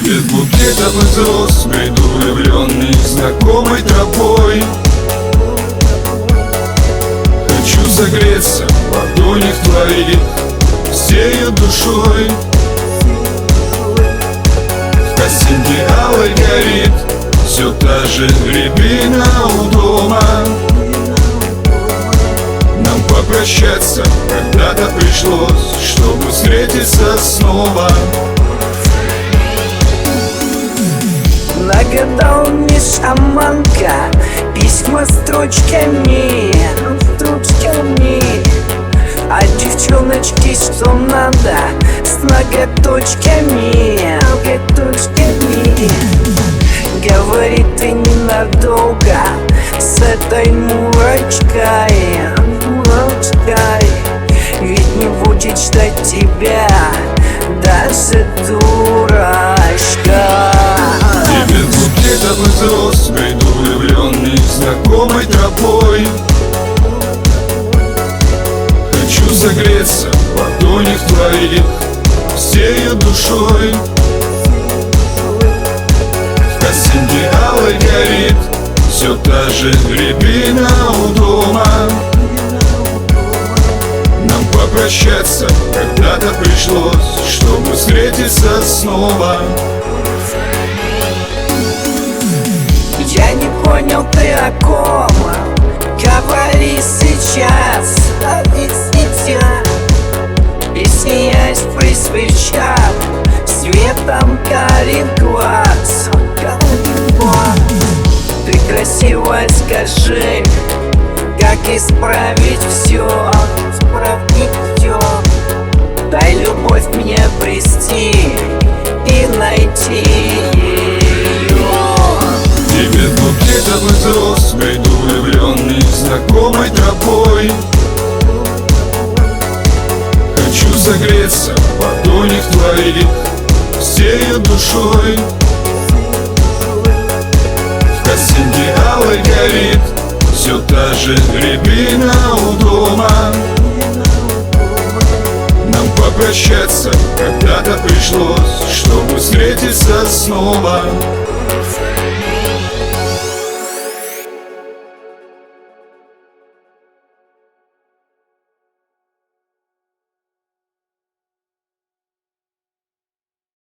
Без букетов из роз бреду влюбленный знакомой тропой. Хочу согреться в ладонях твоих всею душой. В косинке алой горит все та же рябина у дома. Нам попрощаться когда-то пришлось, чтобы встретиться снова. Нагадал мне шаманка письма строчками, а девчоночки что надо с ноготочками. Говорит, ты ненадолго с этой мурочкой, ведь не будет ждать тебя даже дурачка. Без букетов из роз бреду влюбленный знакомой тропой. Хочу согреться в ладонях твоих всею душой. В косинке алой горит все та же рябина у дома. Нам попрощаться когда-то пришлось, чтобы встретиться снова. Я не понял, ты о ком? Говори сейчас, и сиясь при свечах светом карих глаз. Ты красивая, скажи, как исправить все? Дай любовь мне обрести и найти ее. И без букетов из роз бреду влюбленный знакомой тропой. Хочу согреться в ладонях твоих всею душой. В косинке алой горит все та же рябина у дома. Нам попрощаться когда-то пришлось, чтобы встретиться снова.